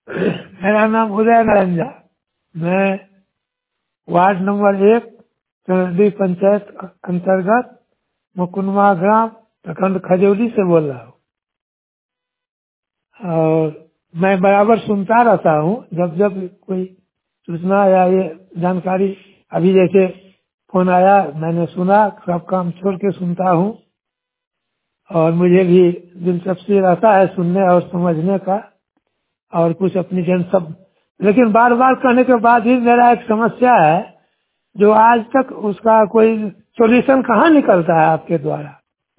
मेरा नाम उदय नारायण झा। मैं वार्ड नंबर 1 चंद्रदी पंचायत अंतर्गत मुकुंदवा ग्राम प्रखंड खजौली से बोल रहा हूँ। और मैं बराबर सुनता रहता हूँ, जब जब कोई सूचना या ये जानकारी, अभी जैसे फोन आया मैंने सुना, सब काम छोड़ के सुनता हूँ और मुझे भी दिलचस्पी रहता है सुनने और समझने का और कुछ अपनी जन सब। लेकिन बार बार कहने के बाद भी मेरा एक समस्या है जो आज तक उसका कोई सॉल्यूशन कहाँ निकलता है आपके द्वारा।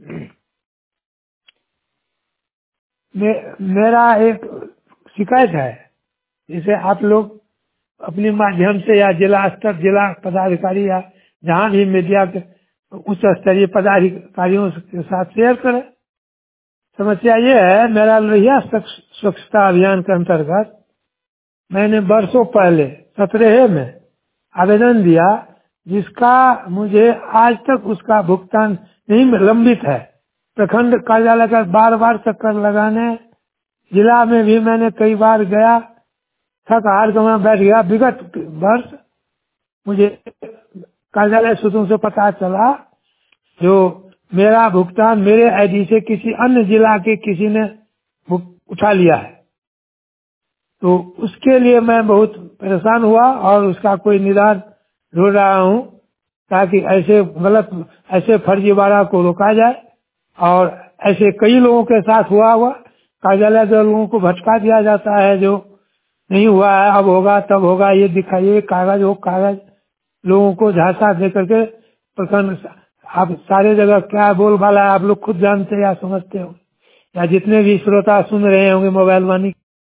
मेरा एक शिकायत है, जिसे आप लोग अपने माध्यम से या जिला स्तर, जिला पदाधिकारी या जहाँ भी मीडिया के उच्च स्तरीय पदाधिकारियों के साथ शेयर करें। समस्या ये है, मेरा लोहिया स्वच्छता अभियान के अंतर्गत मैंने वर्षों पहले 17 में आवेदन दिया, जिसका मुझे आज तक उसका भुगतान नहीं, लंबित है। प्रखंड कार्यालय का बार बार चक्कर लगाने, जिला में भी मैंने कई बार गया, थक हार के वहाँ बैठ गया। विगत वर्ष मुझे कार्यालय सूत्रों से पता चला जो मेरा भुगतान मेरे आईडी से किसी अन्य जिला के किसी ने उठा लिया है। तो उसके लिए मैं बहुत परेशान हुआ और उसका कोई निदान ढूंढ रहा हूँ, ताकि ऐसे गलत, ऐसे फर्जीवाड़ा को रोका जाए। और ऐसे कई लोगों के साथ हुआ कार्यालय के लोगों को भटका दिया जाता है, जो नहीं हुआ है, अब होगा तब होगा, ये दिखाइए कागज, वो कागज, लोगों को झांसा दे करके प्रखंड। आप सारे जगह क्या बोलबाला है, आप लोग खुद जानते हैं या समझते हो, या जितने भी श्रोता सुन रहे होंगे मोबाइल वाणी।